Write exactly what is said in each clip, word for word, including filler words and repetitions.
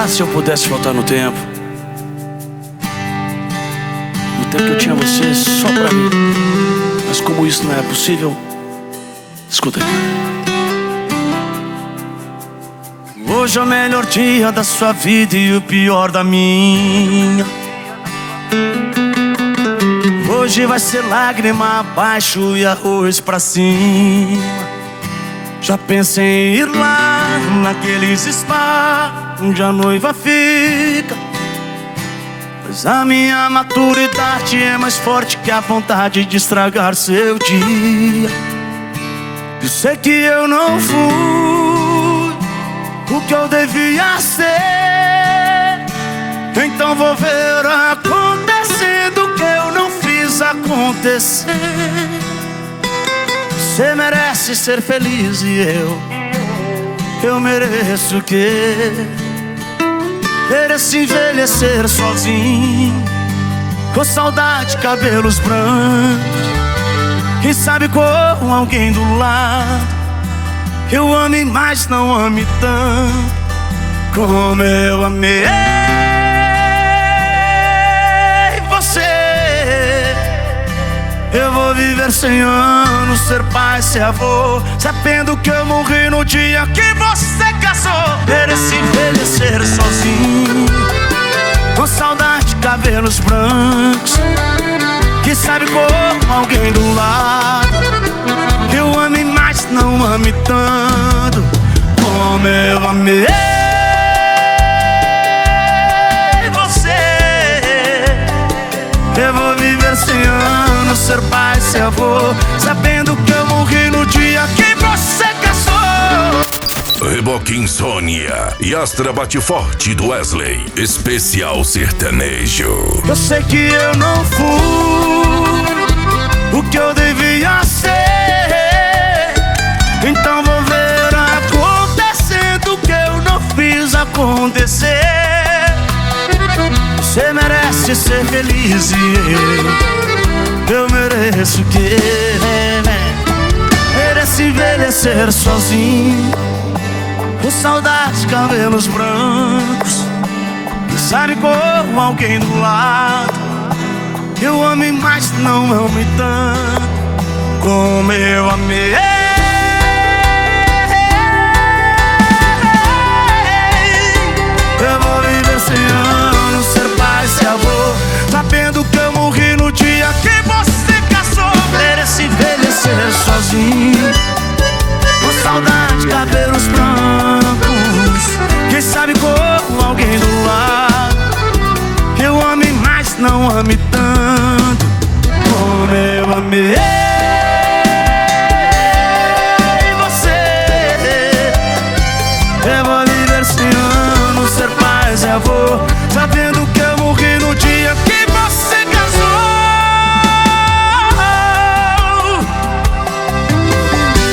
se eu pudesse voltar no tempo, no tempo que eu tinha você só pra mim. Mas como isso não é possível, escuta aqui. Hoje é o melhor dia da sua vida e o pior da minha. Hoje vai ser lágrima abaixo e arroz pra cima. Já pensei em ir lá naqueles spa onde a noiva fica, mas a minha maturidade é mais forte que a vontade de estragar seu dia. Eu sei que eu não fui o que eu devia ser, então vou ver acontecendo o que eu não fiz acontecer. Você merece ser feliz e eu, eu mereço o quê? Mereço envelhecer sozinho, com saudade, cabelos brancos. Quem sabe com alguém do lado, eu ame, mas não ame tanto como eu amei você. Eu vou viver cem anos, ser pai, ser avô, sabendo que eu morri no dia que você casou. Mereci envelhecer sozinho, com saudade, cabelos brancos. Quem sabe com alguém do lado, que eu ame, mas não ame tanto como eu amei você. Eu vou viver cem anos, ser pai, ser avô, sabendo que eu morri no dia que você casou. Reboque Insônia e Astra Bate Forte do Wesley, especial sertanejo. Eu sei que eu não fui o que eu devia ser, então vou ver acontecendo o que eu não fiz acontecer. Você merece ser feliz e eu, eu mereço o quê? Mereço envelhecer sozinho, com saudade, cabelos brancos. Quem sabe com alguém do lado, eu ame, mas não ame tanto como eu amei. Eu vou viver cem anos, ser pai, ser avô, sabendo que eu morri no dia que você casou. Mereço envelhecer sozinho, com saudade, cabelos brancos. Quem sabe com alguém do lado, que eu ame, mas não ame tanto como eu amei você. Eu vou viver cem anos, ser pai, ser avô, sabendo que eu morri no dia que você casou.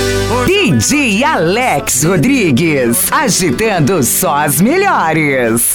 D J Alex Rodrigues, agitando só as melhores.